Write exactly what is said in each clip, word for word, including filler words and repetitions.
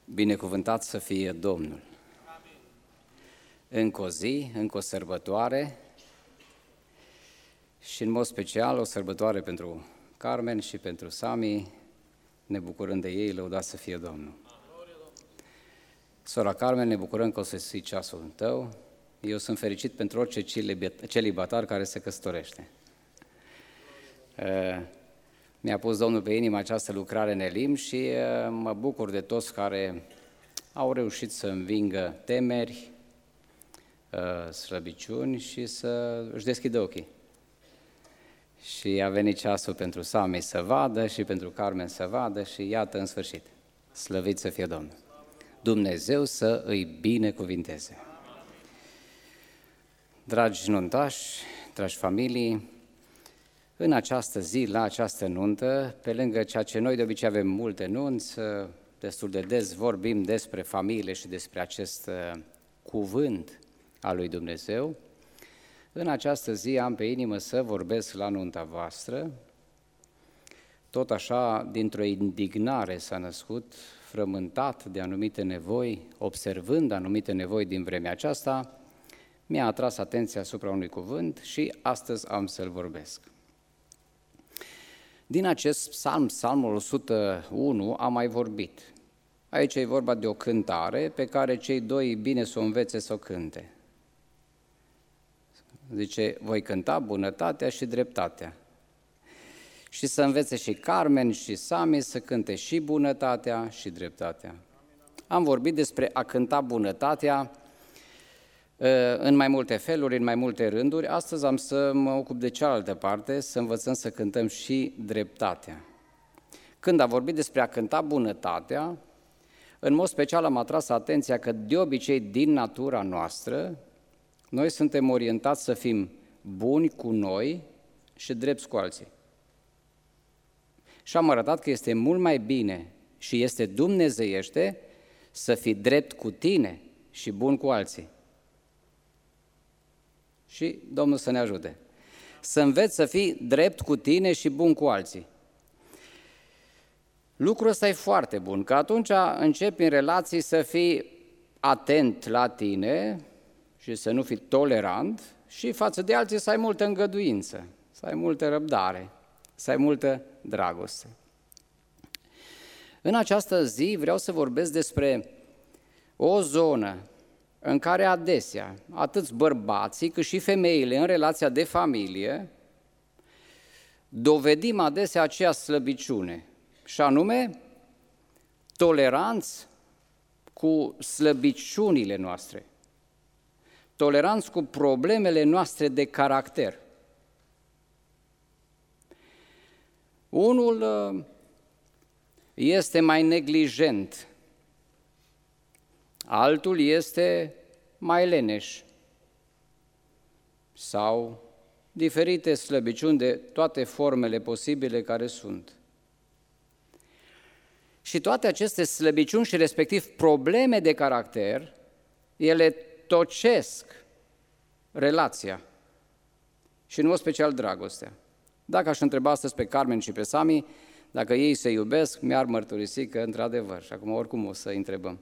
Binecuvântat să fie Domnul! Amin. Încă o zi, încă o sărbătoare și în mod special o sărbătoare pentru Carmen și pentru Sami, ne bucurăm de ei, lăudat să fie Domnul. Sora Carmen, ne bucurăm că o să ții ceasul tău. Eu sunt fericit pentru orice celibatar care se căsătorește. Mi-a pus Domnul pe inimă această lucrare în Elim și mă bucur de toți care au reușit să învingă temeri, slăbiciuni și să își deschidă ochii. Și a venit ceasul pentru Sami să vadă și pentru Carmen să vadă și iată în sfârșit. Slăvit să fie Domnul! Dumnezeu să îi binecuvinteze! Dragi nuntași, dragi familii, în această zi, la această nuntă, pe lângă ceea ce noi de obicei avem multe nunți, destul de des vorbim despre familie și despre acest cuvânt al lui Dumnezeu, în această zi am pe inimă să vorbesc la nunta voastră. Tot așa, dintr-o indignare s-a născut, frământat de anumite nevoi, observând anumite nevoi din vremea aceasta, mi-a atras atenția asupra unui cuvânt și astăzi am să-l vorbesc. Din acest psalm, psalmul o sută unu, am mai vorbit. Aici e vorba de o cântare pe care cei doi bine să o învețe să o cânte. Zice, voi cânta bunătatea și dreptatea. Și să învețe și Carmen și Sami să cânte și bunătatea și dreptatea. Am vorbit despre a cânta bunătatea în mai multe feluri, în mai multe rânduri. Astăzi am să mă ocup de cealaltă parte, să învățăm să cântăm și dreptatea. Când am vorbit despre a cânta bunătatea, în mod special am atras atenția că de obicei din natura noastră, noi suntem orientați să fim buni cu noi și drepți cu alții. Și am arătat că este mult mai bine și este dumnezeiește să fii drept cu tine și bun cu alții. Și Domnul să ne ajute. Să înveți să fii drept cu tine și bun cu alții. Lucrul ăsta e foarte bun, că atunci începi în relații să fii atent la tine și să nu fii tolerant și față de alții să ai multă îngăduință, să ai multă răbdare, să ai multă dragoste. În această zi vreau să vorbesc despre o zonă în care adesea, atât bărbații cât și femeile în relația de familie, dovedim adesea aceea slăbiciune, și anume toleranți cu slăbiciunile noastre, toleranți cu problemele noastre de caracter. Unul este mai neglijent, altul este mai leneș sau diferite slăbiciuni de toate formele posibile care sunt. Și toate aceste slăbiciuni și respectiv probleme de caracter, ele tocesc relația și în mod special dragostea. Dacă aș întreba astăzi pe Carmen și pe Sami, dacă ei se iubesc, mi-ar mărturisi că într-adevăr, și acum oricum o să întrebăm.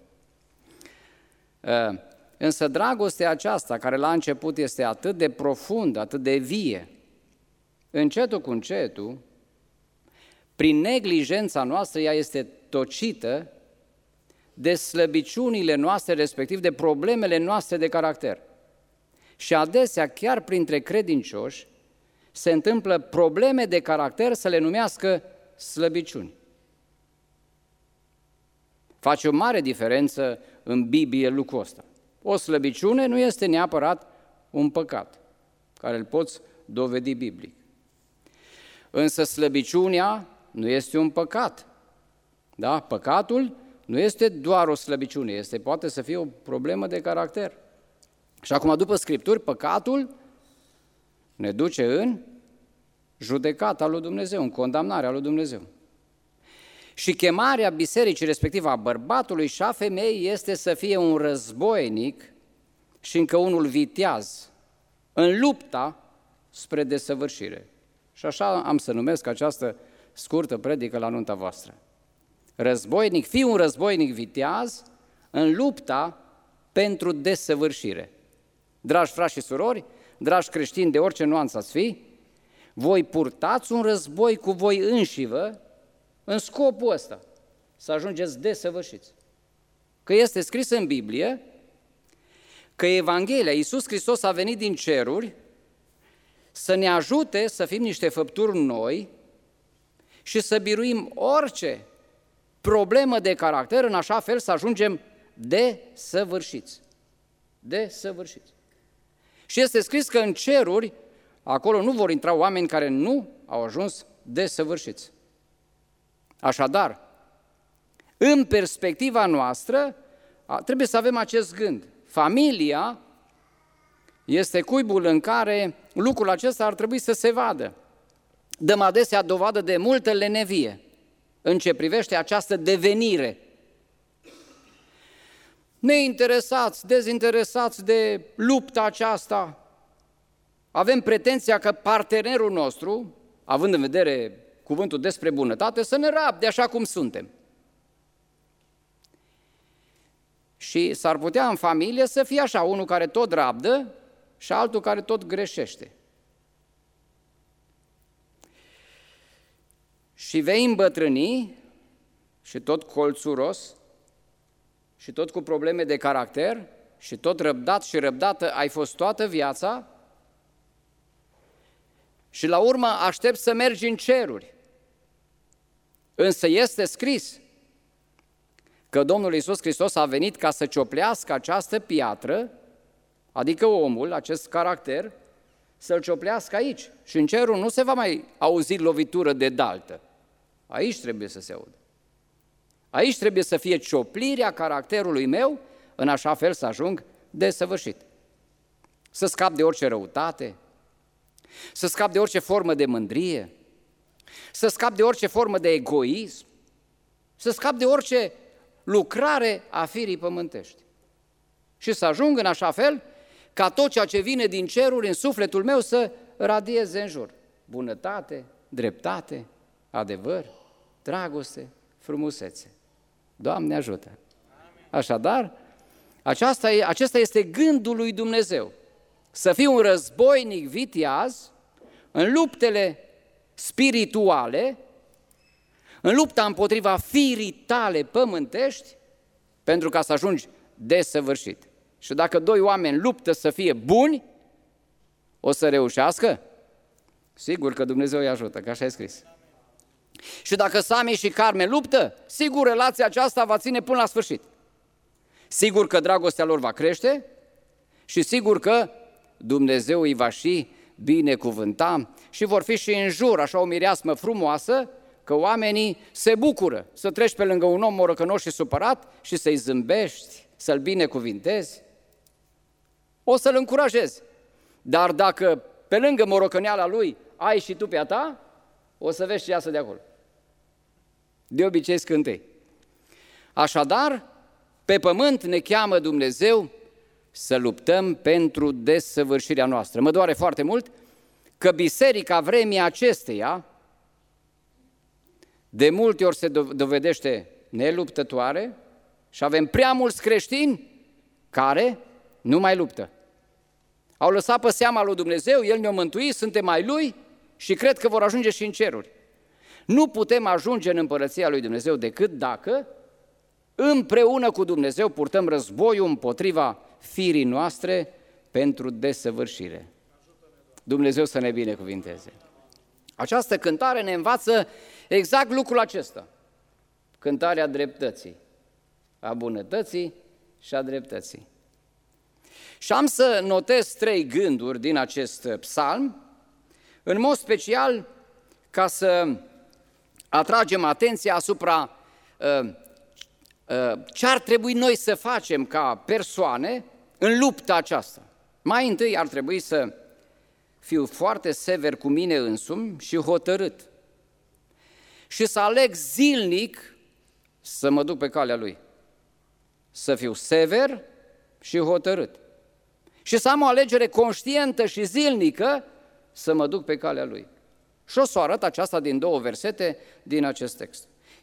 Însă dragostea aceasta, care la început este atât de profundă, atât de vie, încetul cu încetul, prin neglijența noastră, ea este tocită de slăbiciunile noastre, respectiv de problemele noastre de caracter. Și adesea, chiar printre credincioși, se întâmplă probleme de caracter să le numească slăbiciuni. Face o mare diferență în Biblie lucrul ăsta. O slăbiciune nu este neapărat un păcat, care îl poți dovedi biblic. Însă slăbiciunea nu este un păcat. Da? Păcatul nu este doar o slăbiciune, este, poate să fie o problemă de caracter. Și acum, după Scripturi, păcatul ne duce în judecata lui Dumnezeu, în condamnarea lui Dumnezeu. Și chemarea bisericii, respectiv a bărbatului și a femeii, este să fie un războinic și încă unul viteaz în lupta spre desăvârșire. Și așa am să numesc această scurtă predică la nunta voastră. Războinic, fii un războinic viteaz în lupta pentru desăvârșire. Dragi frați și surori, dragi creștini de orice nuanță ați fi, voi purtați un război cu voi înșivă în scopul ăsta, să ajungeți desăvârșiți. Că este scris în Biblie că Evanghelia, Iisus Hristos a venit din ceruri să ne ajute să fim niște făpturi noi și să biruim orice problemă de caracter în așa fel să ajungem desăvârșiți. Desăvârșiți. Și este scris că în ceruri, acolo nu vor intra oameni care nu au ajuns desăvârșiți. Așadar, în perspectiva noastră, trebuie să avem acest gând. Familia este cuibul în care lucrul acesta ar trebui să se vadă. Dăm adesea dovadă de multă lenevie în ce privește această devenire. Neinteresați, dezinteresați de lupta aceasta, avem pretenția că partenerul nostru, având în vedere cuvântul despre bunătate, să ne rabde așa cum suntem. Și s-ar putea în familie să fie așa, unul care tot rabdă și altul care tot greșește. Și vei îmbătrâni și tot colțuros și tot cu probleme de caracter și tot răbdat și răbdată ai fost toată viața și la urmă aștept să mergi în ceruri. Însă este scris că Domnul Iisus Hristos a venit ca să cioplească această piatră, adică omul, acest caracter, să-l cioplească aici. Și în cerul nu se va mai auzi lovitură de daltă. Aici trebuie să se audă. Aici trebuie să fie cioplirea caracterului meu, în așa fel să ajung desăvârșit. Să scap de orice răutate, să scap de orice formă de mândrie, să scap de orice formă de egoism, să scap de orice lucrare a firii pământești. Și să ajung în așa fel ca tot ceea ce vine din ceruri în sufletul meu să radieze în jur. Bunătate, dreptate, adevăr, dragoste, frumusețe. Doamne ajută! Așadar, aceasta e, acesta este gândul lui Dumnezeu. Să fii un războinic viteaz în luptele spirituale, în lupta împotriva firii tale pământești, pentru ca să ajungi desăvârșit. Și dacă doi oameni luptă să fie buni, o să reușească? Sigur că Dumnezeu îi ajută, că așa e scris. Și dacă Sami și Carmen luptă, sigur relația aceasta va ține până la sfârșit. Sigur că dragostea lor va crește și sigur că Dumnezeu îi va și binecuvânta și vor fi și în jur, așa o mireasmă frumoasă, că oamenii se bucură să treci pe lângă un om morocănos și supărat și să-i zâmbești, să-l binecuvintezi, o să-l încurajezi. Dar dacă pe lângă morocăneala lui ai și tu pe a ta, o să vezi ce iasă de acolo. De obicei scântei. Așadar, pe pământ ne cheamă Dumnezeu să luptăm pentru desăvârșirea noastră. Mă doare foarte mult că biserica vremii acesteia de multe ori se dovedește neluptătoare și avem prea mulți creștini care nu mai luptă. Au lăsat pe seama lui Dumnezeu, El ne-a mântuit, suntem ai Lui și cred că vor ajunge și în ceruri. Nu putem ajunge în împărăția lui Dumnezeu decât dacă împreună cu Dumnezeu purtăm războiul împotriva firii noastre pentru desăvârșire. Dumnezeu să ne binecuvinteze. Această cântare ne învață exact lucrul acesta. Cântarea dreptății, a bunătății și a dreptății. Și am să notez trei gânduri din acest psalm, în mod special ca să atragem atenția asupra uh, uh, ce ar trebui noi să facem ca persoane în lupta aceasta. Mai întâi ar trebui să fiu foarte sever cu mine însumi și hotărât și să aleg zilnic să mă duc pe calea Lui. Să fiu sever și hotărât. Și să am o alegere conștientă și zilnică să mă duc pe calea Lui. Și o să o arăt aceasta din două versete din acest text.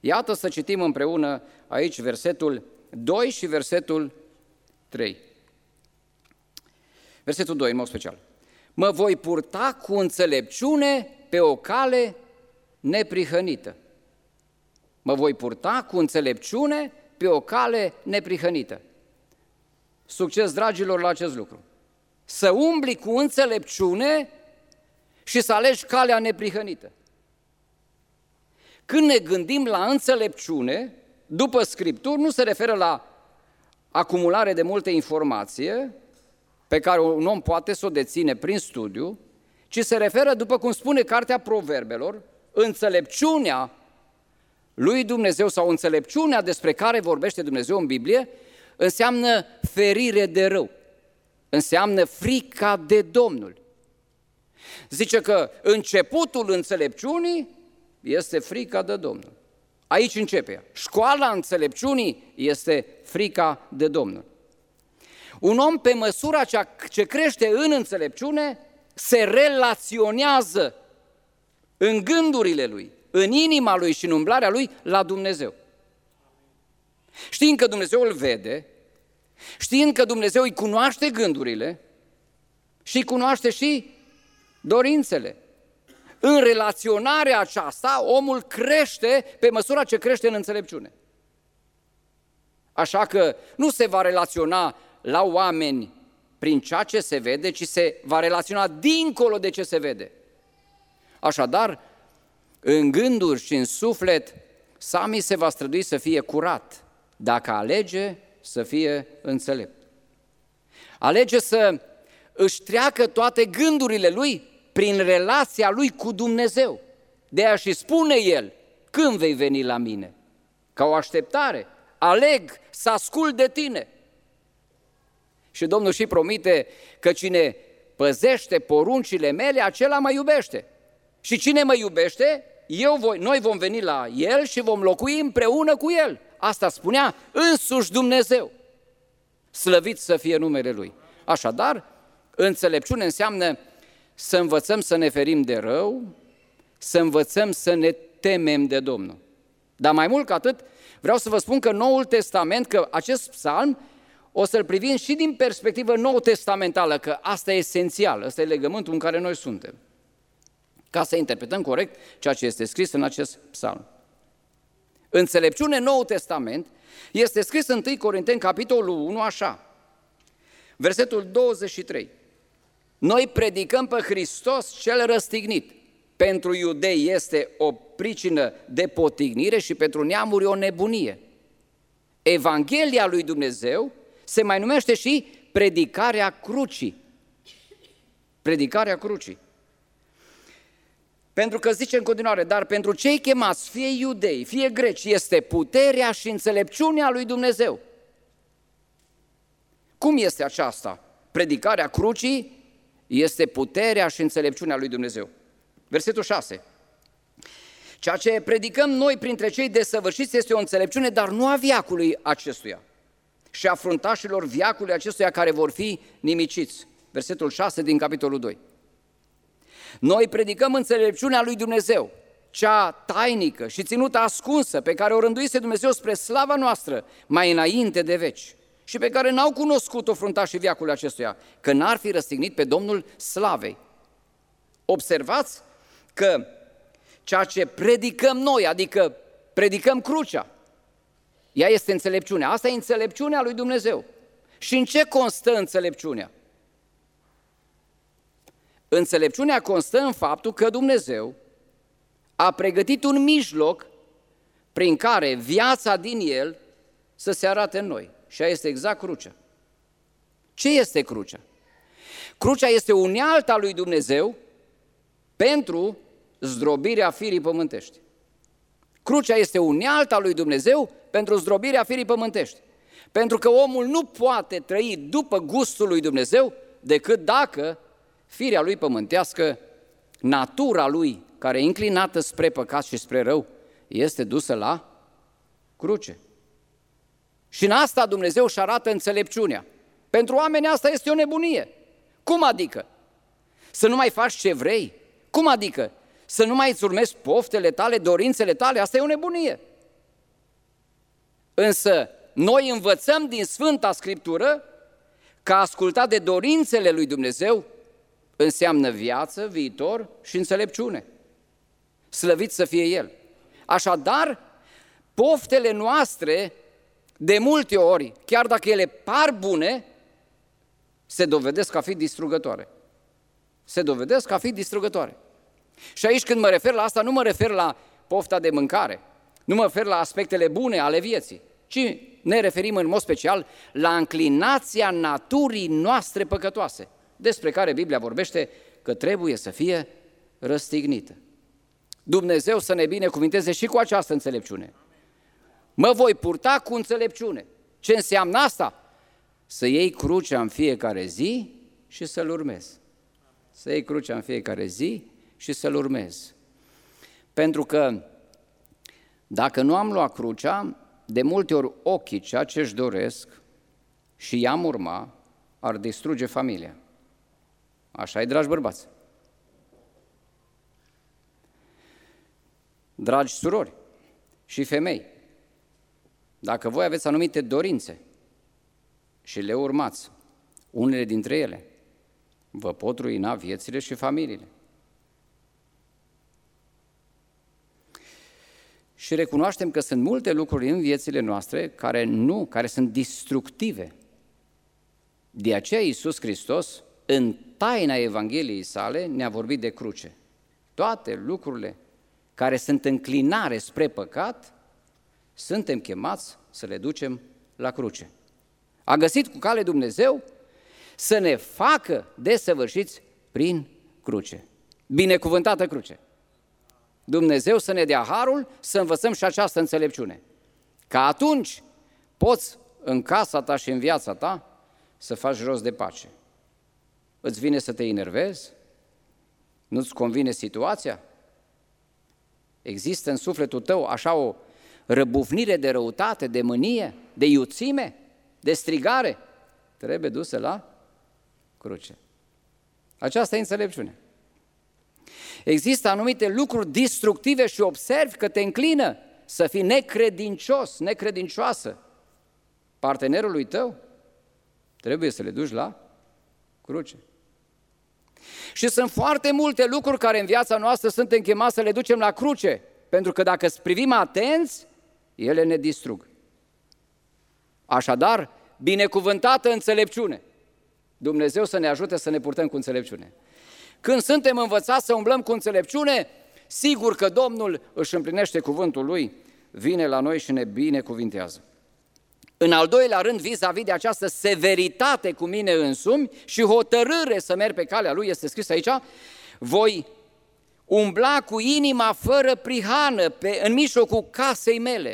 Iată să citim împreună aici versetul doi și versetul trei. Versetul doi, în mod special. Mă voi purta cu înțelepciune pe o cale neprihănită. Mă voi purta cu înțelepciune pe o cale neprihănită. Succes, dragilor, la acest lucru. Să umbli cu înțelepciune și să alegi calea neprihănită. Când ne gândim la înțelepciune, după Scripturi, nu se referă la acumulare de multe informație pe care un om poate să o deține prin studiu, ci se referă, după cum spune Cartea Proverbelor, înțelepciunea lui Dumnezeu sau înțelepciunea despre care vorbește Dumnezeu în Biblie, înseamnă ferire de rău, înseamnă frica de Domnul. Zice că începutul înțelepciunii este frica de Domnul. Aici începe ea. Școala înțelepciunii este frica de Domnul. Un om, pe măsura ce crește în înțelepciune, se relaționează în gândurile lui, în inima lui și în umblarea lui la Dumnezeu. Știind că Dumnezeu îl vede, știind că Dumnezeu îi cunoaște gândurile și îi cunoaște și dorințele. În relaționarea aceasta, omul crește pe măsura ce crește în înțelepciune. Așa că nu se va relaționa la oameni prin ceea ce se vede, ci se va relaționa dincolo de ce se vede. Așadar, în gânduri și în suflet, Sami se va strădui să fie curat, dacă alege să fie înțelept. Alege să își treacă toate gândurile lui prin relația lui cu Dumnezeu. De aia și spune el, când vei veni la mine? Ca o așteptare, aleg să ascult de tine. Și Domnul și promite că cine păzește poruncile mele, acela mă iubește. Și cine mă iubește, eu voi, noi vom veni la el și vom locui împreună cu el. Asta spunea însuși Dumnezeu. Slăvit să fie numele Lui. Așadar, înțelepciune înseamnă să învățăm să ne ferim de rău, să învățăm să ne temem de Domnul. Dar mai mult ca atât, vreau să vă spun că Noul Testament, că acest psalm o să-l privim și din perspectivă nou-testamentală, că asta e esențial, ăsta e legământul în care noi suntem, ca să interpretăm corect ceea ce este scris în acest psalm. Înțelepciune Noul Testament este scris în întâi Corinteni, capitolul unu, așa, versetul douăzeci și trei. Noi predicăm pe Hristos cel răstignit. Pentru iudei este o pricină de potignire și pentru neamuri o nebunie. Evanghelia lui Dumnezeu se mai numește și predicarea crucii. Predicarea crucii. Pentru că zice în continuare, dar pentru cei chemați, fie iudei, fie greci, este puterea și înțelepciunea lui Dumnezeu. Cum este aceasta? Predicarea crucii este puterea și înțelepciunea lui Dumnezeu. Versetul șase. Ceea ce predicăm noi printre cei desăvârșiți este o înțelepciune, dar nu a veacului acestuia și a fruntașilor veacului acestuia care vor fi nimiciți. Versetul șase din capitolul doi. Noi predicăm înțelepciunea lui Dumnezeu, cea tainică și ținută ascunsă, pe care o rânduise Dumnezeu spre slava noastră mai înainte de veci și pe care n-au cunoscut-o fruntașii veacului acestuia, că n-ar fi răstignit pe Domnul slavei. Observați că ceea ce predicăm noi, adică predicăm crucea, ea este înțelepciunea. Asta e înțelepciunea lui Dumnezeu. Și în ce constă înțelepciunea? Înțelepciunea constă în faptul că Dumnezeu a pregătit un mijloc prin care viața din El să se arate în noi. Și aia este exact crucea. Ce este crucea? Crucea este unealta lui Dumnezeu pentru zdrobirea firii pământești. Crucea este unealta lui Dumnezeu pentru zdrobirea firii pământești. Pentru că omul nu poate trăi după gustul lui Dumnezeu decât dacă firea lui pământească, natura lui, care e inclinată spre păcat și spre rău, este dusă la cruce. Și în asta Dumnezeu își arată înțelepciunea. Pentru oameni asta este o nebunie. Cum adică? Să nu mai faci ce vrei? Cum adică? Să nu mai îți urmezi poftele tale, dorințele tale? Asta e o nebunie. Însă noi învățăm din Sfânta Scriptură că a asculta de dorințele lui Dumnezeu înseamnă viață, viitor și înțelepciune. Slăvit să fie El! Așadar, poftele noastre, de multe ori, chiar dacă ele par bune, se dovedesc a fi distrugătoare. Se dovedesc a fi distrugătoare. Și aici când mă refer la asta, nu mă refer la pofta de mâncare, nu mă refer la aspectele bune ale vieții, ci ne referim în mod special la înclinația naturii noastre păcătoase, despre care Biblia vorbește că trebuie să fie răstignită. Dumnezeu să ne binecuvinteze și cu această înțelepciune. Mă voi purta cu înțelepciune. Ce înseamnă asta? Să iei crucea în fiecare zi și să-L urmezi. Să iei crucea în fiecare zi și să-L urmezi. Pentru că dacă nu am luat crucea, de multe ori ochii, ceea ce își doresc și i-am urma, ar distruge familia. Așa e, dragi bărbați. Dragi surori și femei, dacă voi aveți anumite dorințe și le urmați, unele dintre ele vă pot ruina viețile și familiile. Și recunoaștem că sunt multe lucruri în viețile noastre care nu, care sunt destructive. De aceea Iisus Hristos, în taina Evangheliei sale, ne-a vorbit de cruce. Toate lucrurile care sunt înclinare spre păcat, suntem chemați să le ducem la cruce. A găsit cu cale Dumnezeu să ne facă desăvârșiți prin cruce. Binecuvântată cruce! Dumnezeu să ne dea harul să învățăm și această înțelepciune. Că atunci poți în casa ta și în viața ta să faci rost de pace. Îți vine să te enervezi? Nu-ți convine situația? Există în sufletul tău așa o răbufnire de răutate, de mânie, de iuțime, de strigare? Trebuie dusă la cruce. Aceasta e înțelepciune. Există anumite lucruri destructive și observi că te înclină să fii necredincios, necredincioasă partenerului tău, trebuie să le duci la cruce. Și sunt foarte multe lucruri care în viața noastră suntem chemați să le ducem la cruce, pentru că dacă privim atenți, ele ne distrug. Așadar, binecuvântată înțelepciune. Dumnezeu să ne ajute să ne purtăm cu înțelepciune. Când suntem învățați să umblăm cu înțelepciune, sigur că Domnul își împlinește cuvântul Lui, vine la noi și ne binecuvintează. În al doilea rând, vis-a-vis de această severitate cu mine însumi și hotărâre să merg pe calea Lui, este scris aici, voi umbla cu inima fără prihană pe, în mijlocul casei mele,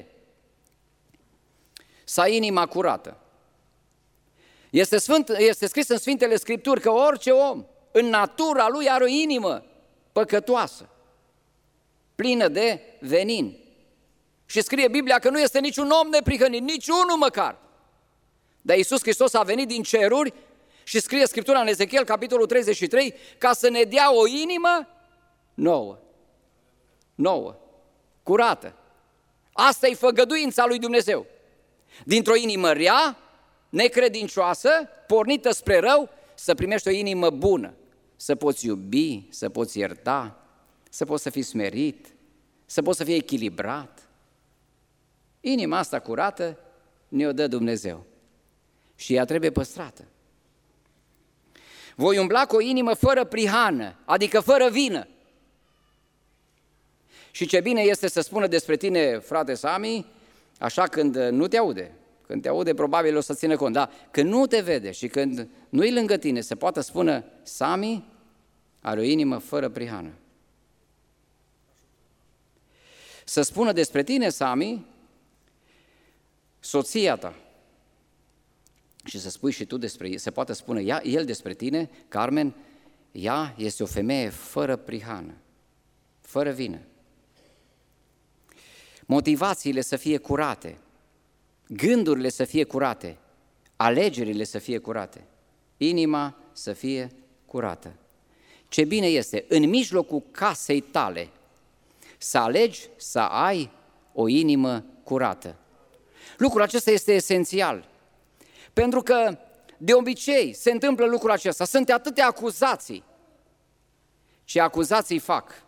să ai inima curată. Este, sfânt, este scris în Sfintele Scripturi că orice om în natura lui are o inimă păcătoasă, plină de venin. Și scrie Biblia că nu este niciun om neprihănit, niciunul măcar. Dar Iisus Hristos a venit din ceruri și scrie Scriptura în Ezechiel, capitolul treizeci și trei, ca să ne dea o inimă nouă, nouă, curată. Asta e făgăduința lui Dumnezeu. Dintr-o inimă rea, necredincioasă, pornită spre rău, să primești o inimă bună, să poți iubi, să poți ierta, să poți să fii smerit, să poți să fii echilibrat. Inima asta curată ne-o dă Dumnezeu și ea trebuie păstrată. Voi umbla cu o inimă fără prihană, adică fără vină. Și ce bine este să spună despre tine, frate Sami, așa când nu te aude. Când te aude, probabil o să țină cont, dar când nu te vede și când nu-i lângă tine, se poate spune, Sami are o inimă fără prihană. Să spună despre tine, Sami, soția ta, și să spui și tu despre el, se poate spune ea, el despre tine, Carmen, ea este o femeie fără prihană, fără vină. Motivațiile să fie curate, gândurile să fie curate, alegerile să fie curate, inima să fie curată. Ce bine este, în mijlocul casei tale, să alegi să ai o inimă curată. Lucrul acesta este esențial. Pentru că de obicei se întâmplă lucrul acesta. Sunt atâtea acuzații. Ce acuzații fac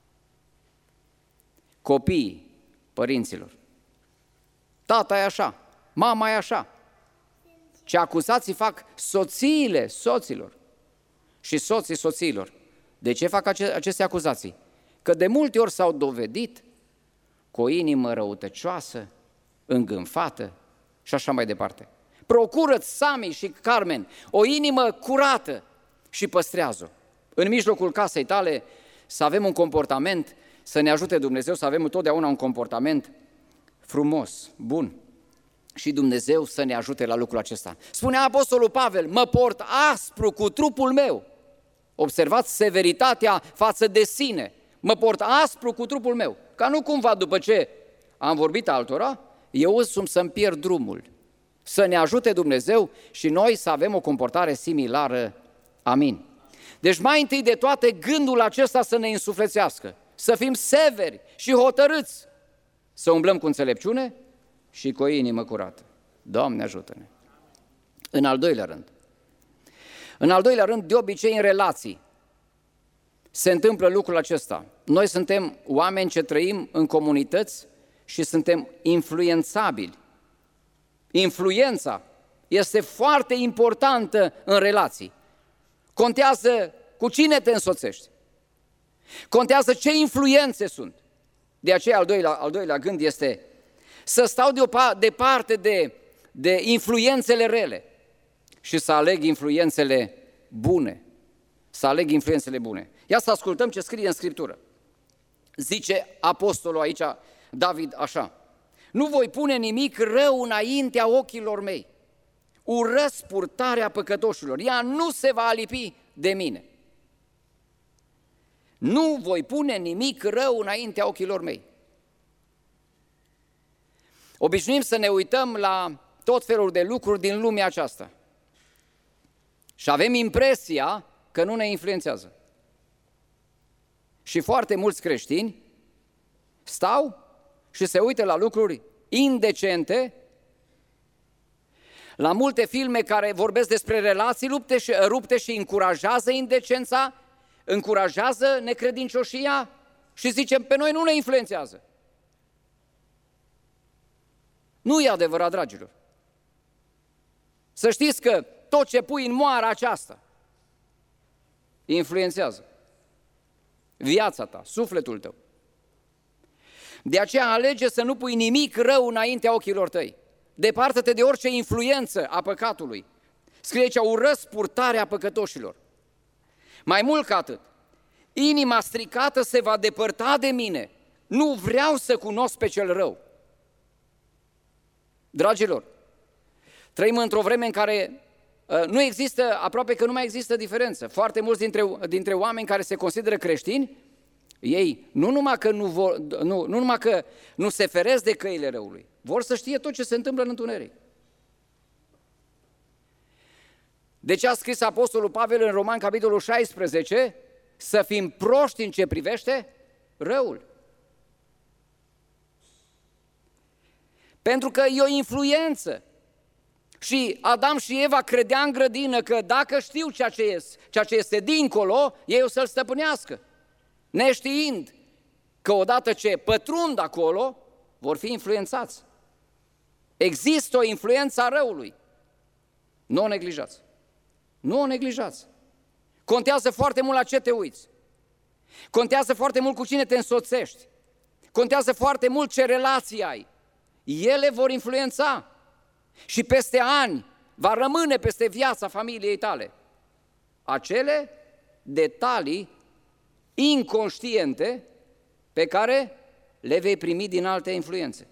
copiii părinților. Tata e așa, mama e așa. Ce acuzații fac soțiile soților și soții soțiilor. De ce fac aceste acuzații? Că de multe ori s-au dovedit cu o inimă răutăcioasă, îngânfată și așa mai departe. Procură-ți, Sami și Carmen, o inimă curată și păstrează-o. În mijlocul casei tale să avem un comportament, să ne ajute Dumnezeu să avem întotdeauna un comportament frumos, bun. Și Dumnezeu să ne ajute la lucrul acesta. Spunea Apostolul Pavel, mă port aspru cu trupul meu. Observați severitatea față de sine. Mă port aspru cu trupul meu. Ca nu cumva după ce am vorbit altora, eu însumi să-mi pierd drumul. Să ne ajute Dumnezeu și noi să avem o comportare similară. Amin. Deci mai întâi de toate gândul acesta să ne însuflețească. Să fim severi și hotărâți. Să umblăm cu înțelepciune și cu o inimă curată. Doamne ajută-ne! În al doilea rând, în al doilea rând, de obicei în relații, se întâmplă lucrul acesta. Noi suntem oameni ce trăim în comunități și suntem influențabili. Influența este foarte importantă în relații. Contează cu cine te însoțești. Contează ce influențe sunt. De aceea al doilea, al doilea gând este să stau departe de, de influențele rele și să aleg influențele bune. Să aleg influențele bune. Ia să ascultăm ce scrie în Scriptură. Zice apostolul aici, David, așa: nu voi pune nimic rău înaintea ochilor mei. Urăsc purtarea păcătoșilor. Ea nu se va alipi de mine. Nu voi pune nimic rău înaintea ochilor mei. Obișnuim să ne uităm la tot felul de lucruri din lumea aceasta și avem impresia că nu ne influențează. Și foarte mulți creștini stau și se uită la lucruri indecente, la multe filme care vorbesc despre relații rupte și, rupte și încurajează indecența, încurajează necredincioșia și zicem, pe noi nu ne influențează. Nu e adevărat, dragilor. Să știți că tot ce pui în moara aceasta influențează viața ta, sufletul tău. De aceea alege să nu pui nimic rău înaintea ochilor tăi. Departe-te de orice influență a păcatului. Scrie aici, urăsc purtarea păcătoșilor. Mai mult ca atât, inima stricată se va depărta de mine. Nu vreau să cunosc pe cel rău. Dragilor, trăim într-o vreme în care uh, nu există, aproape că nu mai există diferență. Foarte mulți dintre, dintre oameni care se consideră creștini, ei nu numai că nu, vor, nu, nu numai că nu se feresc de căile răului, vor să știe tot ce se întâmplă în întuneric. De ce a scris Apostolul Pavel în Roman, capitolul șaisprezece, să fim proști în ce privește răul? Pentru că e o influență. Și Adam și Eva credea în grădină că dacă știu ceea ce este, ceea ce este dincolo, ei o să-l stăpânească. Neștiind că odată ce pătrund acolo, vor fi influențați. Există o influență a răului. Nu o neglijați. Nu o neglijați. Contează foarte mult la ce te uiți. Contează foarte mult cu cine te însoțești. Contează foarte mult ce relații ai. Ele vor influența și peste ani va rămâne peste viața familiei tale acele detalii inconștiente pe care le vei primi din alte influențe,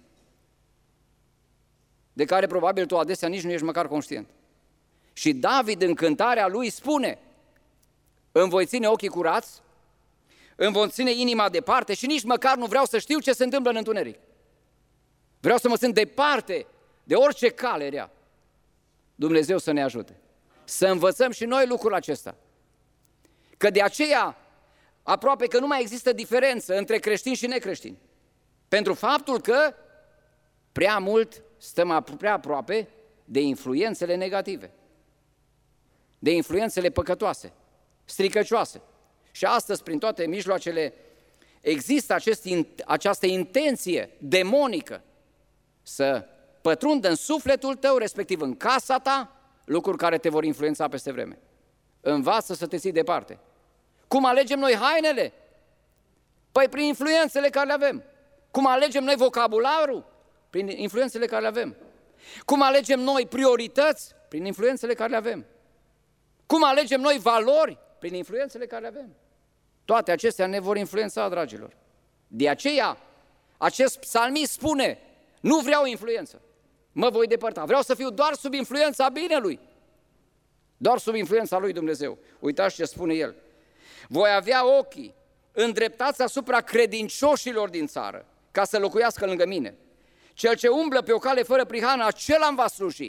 de care probabil tu adesea nici nu ești măcar conștient. Și David în cântarea lui spune, îmi voi ține ochii curați, îmi voi ține inima departe și nici măcar nu vreau să știu ce se întâmplă în întuneric. Vreau să mă țin departe de orice cale rea. Dumnezeu să ne ajute. Să învățăm și noi lucrul acesta. Că de aceea aproape că nu mai există diferență între creștini și necreștini. Pentru faptul că prea mult stăm prea aproape de influențele negative, de influențele păcătoase, stricăcioase. Și astăzi, prin toate mijloacele, există acest, această intenție demonică să pătrundă în sufletul tău, respectiv în casa ta, lucruri care te vor influența peste vreme. Învață să te ții departe. Cum alegem noi hainele? Păi prin influențele care le avem. Cum alegem noi vocabularul? Prin influențele care le avem. Cum alegem noi priorități? Prin influențele care le avem. Cum alegem noi valori? Prin influențele care le avem. Toate acestea ne vor influența, dragilor. De aceea, acest psalmist spune, nu vreau influență, mă voi depărta, vreau să fiu doar sub influența binelui, doar sub influența lui Dumnezeu. Uitați ce spune el. Voi avea ochii îndreptați asupra credincioșilor din țară, ca să locuiască lângă mine. Cel ce umblă pe o cale fără prihană, acela îmi va sluji.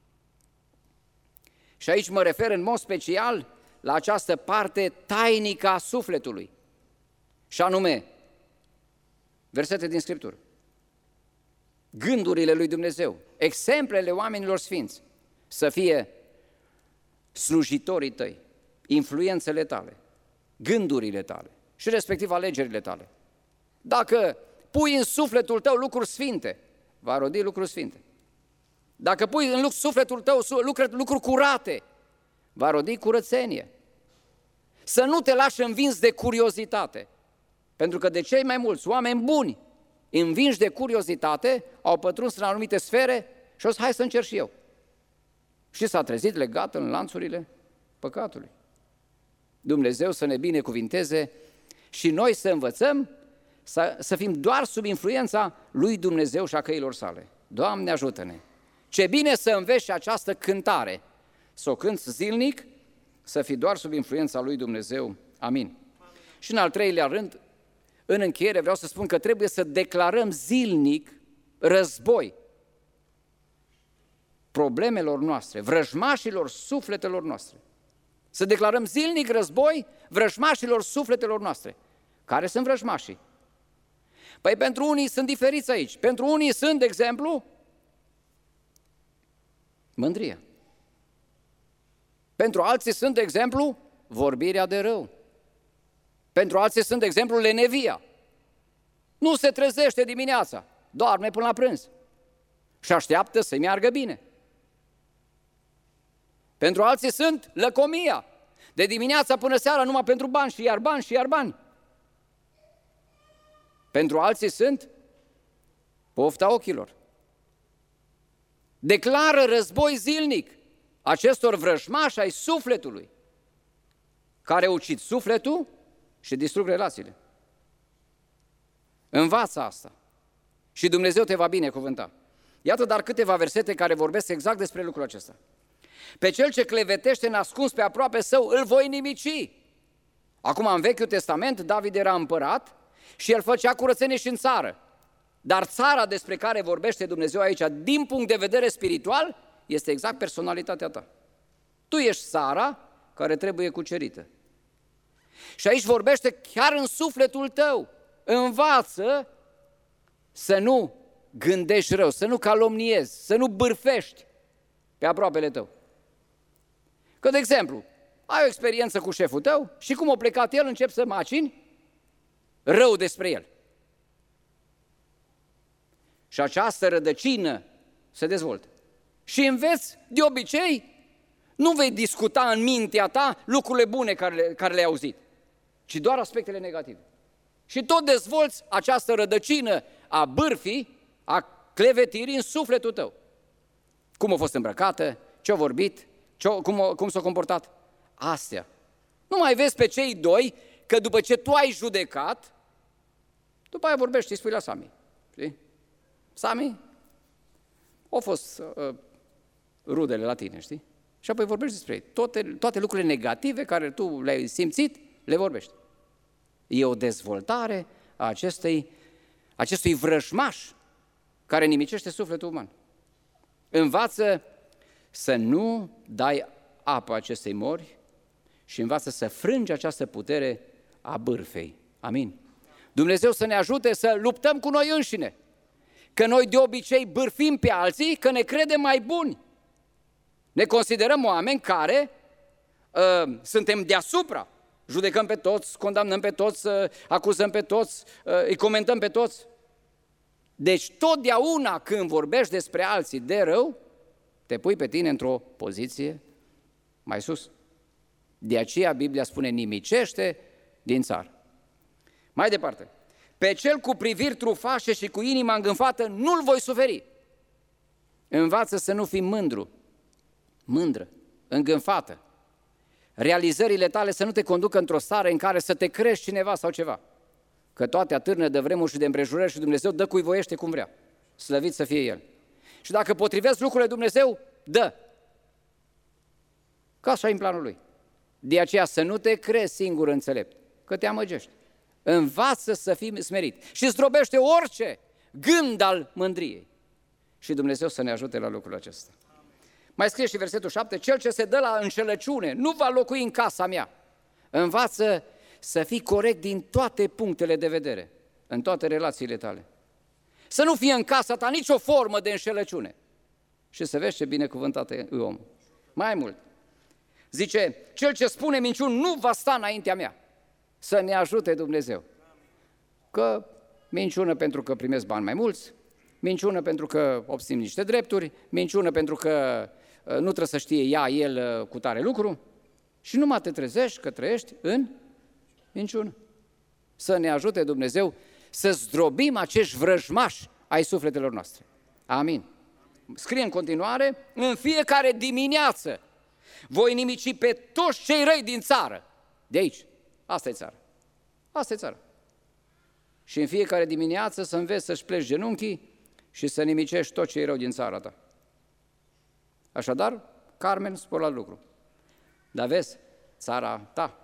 Și aici mă refer în mod special la această parte tainică a sufletului, și anume, versete din Scriptură, gândurile lui Dumnezeu, exemplele oamenilor sfinți, să fie slujitorii tăi, influențele tale, gândurile tale și respectiv alegerile tale. Dacă pui în sufletul tău lucruri sfinte, va rodi lucruri sfinte. Dacă pui în sufletul tău lucruri, lucruri curate, va rodi curățenie. Să nu te lași învins de curiozitate, pentru că de cei mai mulți oameni buni, învinși de curiozitate, au pătruns în anumite sfere și au zis, hai să încerc și eu. Și s-a trezit legat în lanțurile păcatului. Dumnezeu să ne binecuvinteze și noi să învățăm să, să fim doar sub influența lui Dumnezeu și a căilor sale. Doamne, ajută-ne! Ce bine să înveți această cântare, să o cânți zilnic, să fii doar sub influența lui Dumnezeu. Amin. Amin. Și în al treilea rând, în încheiere vreau să spun că trebuie să declarăm zilnic război problemelor noastre, vrăjmașilor sufletelor noastre. Să declarăm zilnic război vrăjmașilor sufletelor noastre. Care sunt vrăjmașii? Păi pentru unii sunt diferiți aici. Pentru unii sunt, de exemplu, mândria. Pentru alții sunt, de exemplu, vorbirea de rău. Pentru alții sunt, de exemplu, lenevia. Nu se trezește dimineața, doarme până la prânz și așteaptă să meargă bine. Pentru alții sunt lăcomia, de dimineața până seara numai pentru bani și iar bani și iar bani. Pentru alții sunt pofta ochilor. Declară război zilnic acestor vrăjmași ai sufletului, care ucid sufletul și distrug relațiile. Învață asta și Dumnezeu te va binecuvânta. Iată dar câteva versete care vorbesc exact despre lucrul acesta. Pe cel ce clevetește nascuns pe aproape său, îl voi nimici. Acum, în Vechiul Testament, David era împărat și el făcea curățenie și în țară. Dar țara despre care vorbește Dumnezeu aici, din punct de vedere spiritual, este exact personalitatea ta. Tu ești țara care trebuie cucerită. Și aici vorbește chiar în sufletul tău. Învață să nu gândești rău, să nu calomniezi, să nu bârfești pe aproapele tău. Că, de exemplu, ai o experiență cu șeful tău și cum a plecat el, începi să macini rău despre el. Și această rădăcină se dezvoltă. Și înveți, de obicei, nu vei discuta în mintea ta lucrurile bune care, le, care le-ai auzit, ci doar aspectele negative. Și tot dezvolți această rădăcină a bârfii, a clevetirii în sufletul tău. Cum a fost îmbrăcată, ce-a vorbit, ce cum, a, cum s-a comportat. Astea. Nu mai vezi pe cei doi că după ce tu ai judecat, după aia vorbești și spui la Sami. Știi? Sami, au fost uh, rudele la tine, știi? Și apoi vorbești despre ei. Toate, toate lucrurile negative care tu le-ai simțit, le vorbești. E o dezvoltare a acestei, acestui vrăjmaș care nimicește sufletul uman. Învață să nu dai apă acestei mori și învață să frângi această putere a bârfei. Amin. Dumnezeu să ne ajute să luptăm cu noi înșine, că noi de obicei bârfim pe alții, că ne credem mai buni. Ne considerăm oameni care uh, suntem deasupra. Judecăm pe toți, condamnăm pe toți, uh, acuzăm pe toți, uh, îi comentăm pe toți. Deci totdeauna când vorbești despre alții de rău, te pui pe tine într-o poziție mai sus. De aceea Biblia spune nimicește din țară. Mai departe, pe cel cu priviri trufașe și cu inima îngânfată nu-l voi suferi. Învață să nu fii mândru, mândră, îngânfată. Realizările tale să nu te conducă într-o stare în care să te crești cineva sau ceva. Că toate atârnă de vremuri și de împrejurări și Dumnezeu dă cui voiește cum vrea. Slăvit să fie El. Și dacă potrivesc lucrurile Dumnezeu, dă. Că așa e în planul Lui. De aceea să nu te crezi singur înțelept, că te amăgești. Învață să fii smerit și zdrobește orice gând al mândriei. Și Dumnezeu să ne ajute la lucrul acesta. Mai scrie și versetul șapte, cel ce se dă la înșelăciune nu va locui în casa mea. Învață să fii corect din toate punctele de vedere, în toate relațiile tale. Să nu fie în casa ta nicio formă de înșelăciune. Și să vezi ce binecuvântat e omul. Mai mult, zice, cel ce spune minciuni nu va sta înaintea mea. Să ne ajute Dumnezeu. Că minciună pentru că primesc bani mai mulți, minciună pentru că obțin niște drepturi, minciună pentru că nu trebuie să știe ea, el cu tare lucru și numai te trezești că trăiești în minciună. Să ne ajute Dumnezeu să zdrobim acești vrăjmași ai sufletelor noastre. Amin. Scrie în continuare, în fiecare dimineață voi nimici pe toți cei răi din țară. De aici. Asta e țara. Asta e țara. Și în fiecare dimineață să înveți să-și pleci genunchii și să nimicești tot ce e rău din țara ta. Așadar, Carmen spune la lucru. Dar vezi, țara ta.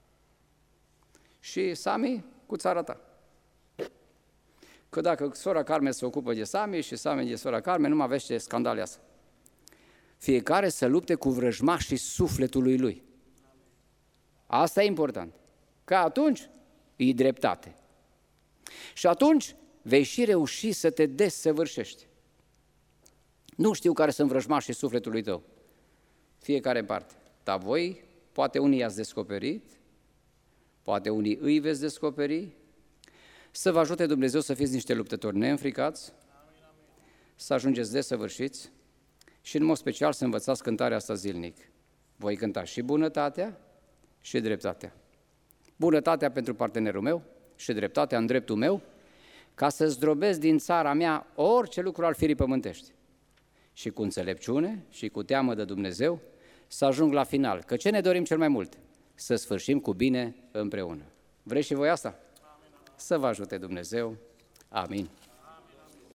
Și Sami cu țara ta. Că dacă sora Carmen se ocupă de Sami și Sami de sora Carmen, nu mai aveți ce scandale asta. Fiecare să lupte cu vrăjmașii sufletului lui. Asta e important. Că atunci e dreptate. Și atunci vei și reuși să te desăvârșești. Nu știu care sunt vrăjmașii sufletului tău. Fiecare în parte. Dar voi, poate unii i-ați descoperit, poate unii îi veți descoperi. Să vă ajute Dumnezeu să fiți niște luptători neînfricați, să ajungeți desăvârșiți și în mod special să învățați cântarea asta zilnic. Voi cânta și bunătatea și dreptatea. Bunătatea pentru partenerul meu și dreptatea în dreptul meu, ca să zdrobesc din țara mea orice lucru al firii pământești. Și cu înțelepciune și cu teamă de Dumnezeu să ajung la final. Că ce ne dorim cel mai mult? Să sfârșim cu bine împreună. Vreți și voi asta? Să vă ajute Dumnezeu. Amin.